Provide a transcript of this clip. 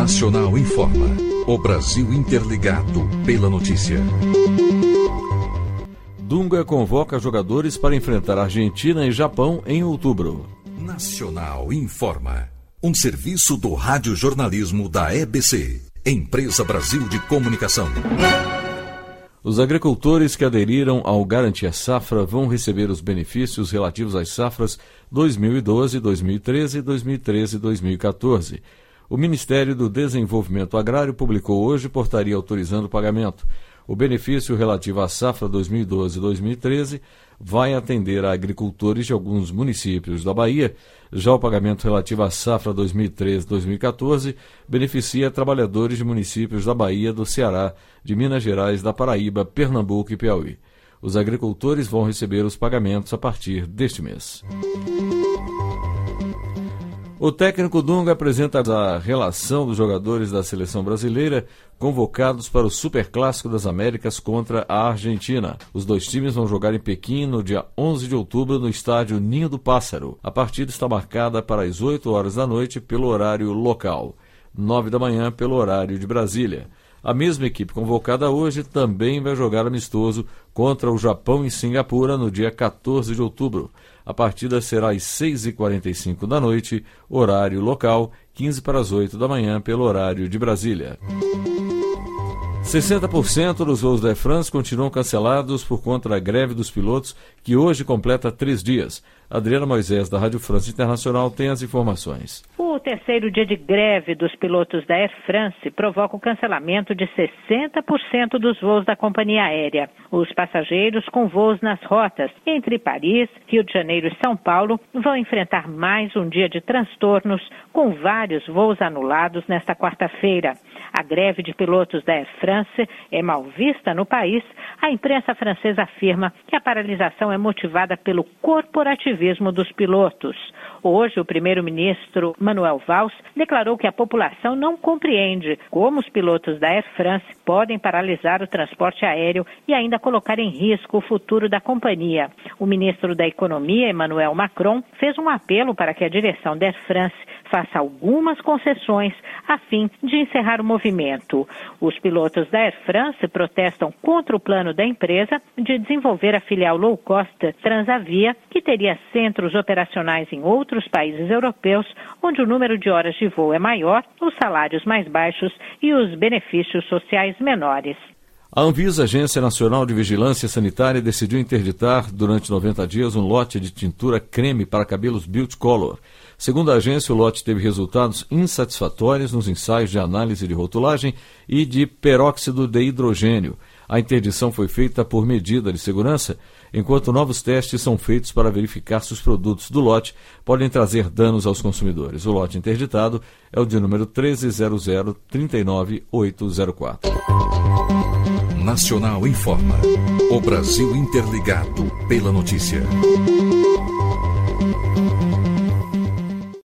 Nacional informa. O Brasil interligado pela notícia. Dunga convoca jogadores para enfrentar Argentina e Japão em outubro. Nacional informa. Um serviço do radiojornalismo da EBC, Empresa Brasil de Comunicação. Os agricultores que aderiram ao Garantia Safra vão receber os benefícios relativos às safras 2012, 2013, 2013 e 2014. O Ministério do Desenvolvimento Agrário publicou hoje portaria autorizando o pagamento. O benefício relativo à safra 2012-2013 vai atender a agricultores de alguns municípios da Bahia. Já o pagamento relativo à safra 2013-2014 beneficia trabalhadores de municípios da Bahia, do Ceará, de Minas Gerais, da Paraíba, Pernambuco e Piauí. Os agricultores vão receber os pagamentos a partir deste mês. O técnico Dunga apresenta a relação dos jogadores da seleção brasileira convocados para o Superclássico das Américas contra a Argentina. Os dois times vão jogar em Pequim no dia 11 de outubro no estádio Ninho do Pássaro. A partida está marcada para as 8 horas da noite pelo horário local, 9 da manhã pelo horário de Brasília. A mesma equipe convocada hoje também vai jogar amistoso contra o Japão em Singapura no dia 14 de outubro. A partida será às 6h45 da noite, horário local, 15 para as 8 da manhã pelo horário de Brasília. 60% dos voos da Air France continuam cancelados por conta da greve dos pilotos, que hoje completa 3 dias. Adriana Moisés, da Rádio France Internacional, tem as informações. O terceiro dia de greve dos pilotos da Air France provoca o cancelamento de 60% dos voos da companhia aérea. Os passageiros com voos nas rotas entre Paris, Rio de Janeiro e São Paulo vão enfrentar mais um dia de transtornos, com vários voos anulados nesta quarta-feira. A greve de pilotos da Air France é mal vista no país. A imprensa francesa afirma que a paralisação é motivada pelo corporativismo dos pilotos. Hoje, o primeiro-ministro Manuel Valls declarou que a população não compreende como os pilotos da Air France podem paralisar o transporte aéreo e ainda colocar em risco o futuro da companhia. O ministro da Economia, Emmanuel Macron, fez um apelo para que a direção da Air France faça algumas concessões a fim de encerrar o movimento. Os pilotos da Air France protestam contra o plano da empresa de desenvolver a filial low cost Transavia, que teria centros operacionais em outros países europeus, onde o número de horas de voo é maior, os salários mais baixos e os benefícios sociais menores. A Anvisa, Agência Nacional de Vigilância Sanitária, decidiu interditar durante 90 dias um lote de tintura creme para cabelos Beauty Color. Segundo a agência, o lote teve resultados insatisfatórios nos ensaios de análise de rotulagem e de peróxido de hidrogênio. A interdição foi feita por medida de segurança, enquanto novos testes são feitos para verificar se os produtos do lote podem trazer danos aos consumidores. O lote interditado é o de número 130039804. Nacional informa. O Brasil interligado pela notícia.